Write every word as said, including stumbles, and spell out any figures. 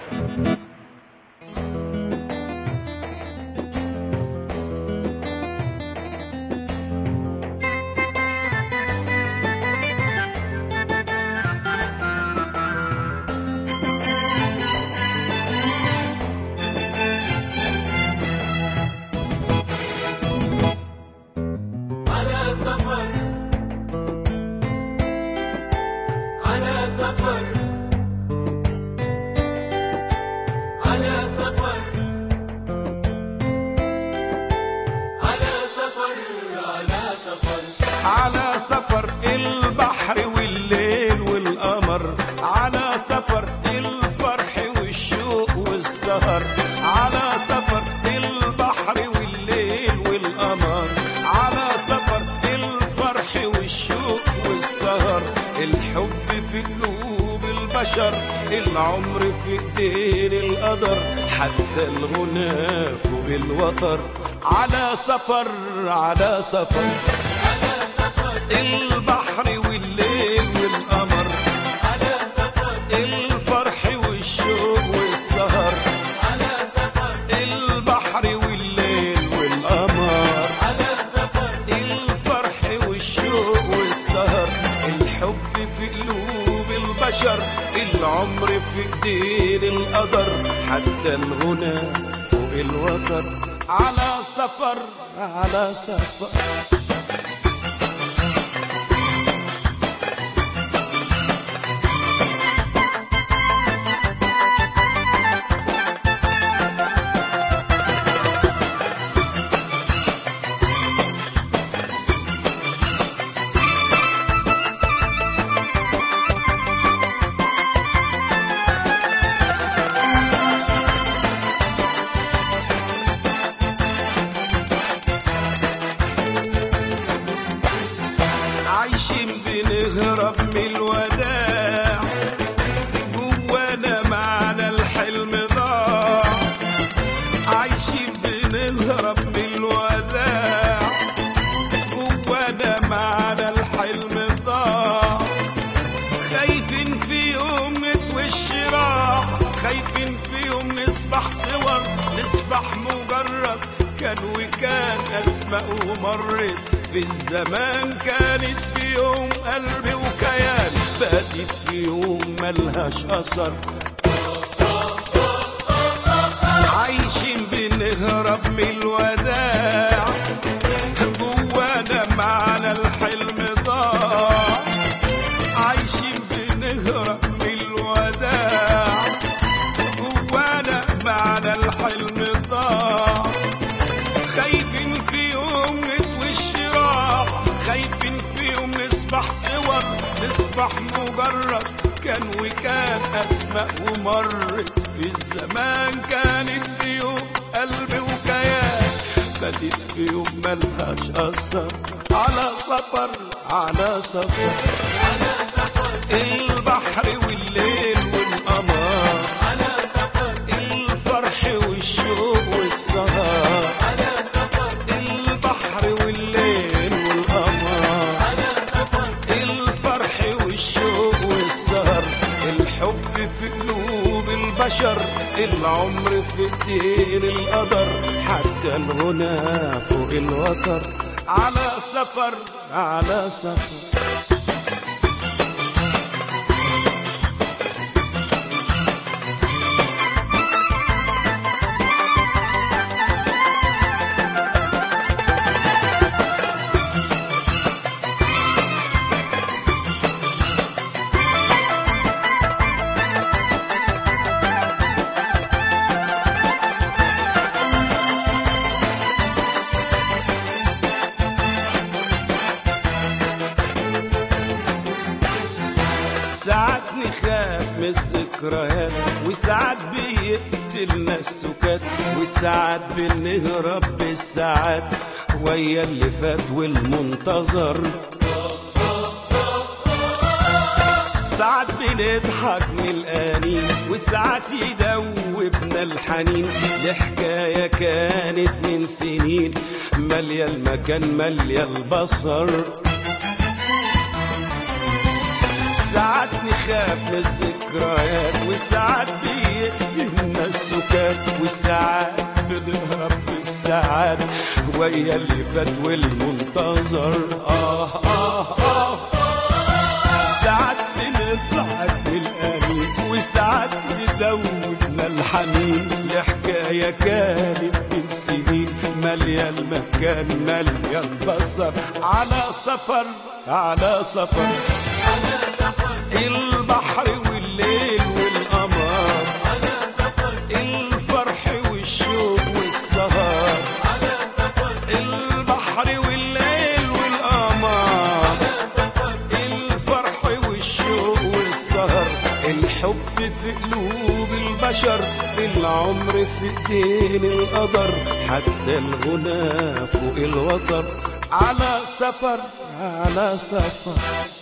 على سفر البحر والليل والقمر، على سفر الفرح والشوق والسهر، على سفر البحر والليل والقمر، على سفر الفرح والشوق والسهر. الحب في قلوب البشر، العمر في ايدين القدر، حتى الغنى فوق الوتر. على سفر على سفر البحر والليل والقمر، على سفر الفرح والشوق والسهر، على سفر البحر والليل والقمر، على سفر الفرح والشوق والسهر. الحب في قلوب البشر، العمر في ايدين القدر، حتى الغنى فوق الوتر. على سفر على سفر بنهرب من الوداع، جوانا معنى الحلم ضاع. عايشين بنهرب من الوداع، جوانا معنى الحلم ضاع. خايفين في يوم نتوش راح، خايفين في يوم نصبح صور، نصبح مجرد كان وكان أسماء ومرت في الزمان. كانت في يوم قلبي وكيان، باتت في يوم ملهاش أثر. عايشين بنهرب من الوداع، جوانا معنى الحلم ضاع. عايشين بنهرب من الوداع، جوانا معنى الحلم ضاع. خايفين في يوم نتوش راح، خايفين في يوم نصبح صور، نصبح مجرد كان وكان أسماء ومرت في الزمان. كانت في يوم قلبي وكيان، بدت في يوم ملهاش أثر. على سفر على سفر على سفر البحر والليل والقمر، على سفر الفرح والشوق والسهر، على سفر البحر والليل والقمر، على سفر الفرح والشوق والسهر. الحب في قلوب البشر، العمر في ايدين القدر، حتى الغنى فوق الوتر. على سفر على سفر ساعات نخاف من الذكريات، وساعات بيقتلنا السكات، وساعات بنهرب بالساعات ويا اللي فات والمنتظر. ساعات بنضحك من الآنين، وساعات يدوبنا الحنين لحكاية كانت من سنين، مالية المكان مالية البصر. ساعات نخاف من الذكريات وساعات بيقتلنا السكات وساعات بنهرب بالساعات ويا اللي فات والمنتظر آه آه آه ساعات بنضحك بالآنين وساعات بدودنا الحنين لحكاية كانت من سنين مالية المكان مالية البصر على سفر على سفر على سفر البحر والليل والقمر على سفر الفرح والشوق والسهر على سفر البحر والليل والقمر على سفر الفرح والشوق والسهر الحب في قلوب البشر العمر في ايدين القدر حتى الغنى فوق الوتر على سفر على سفر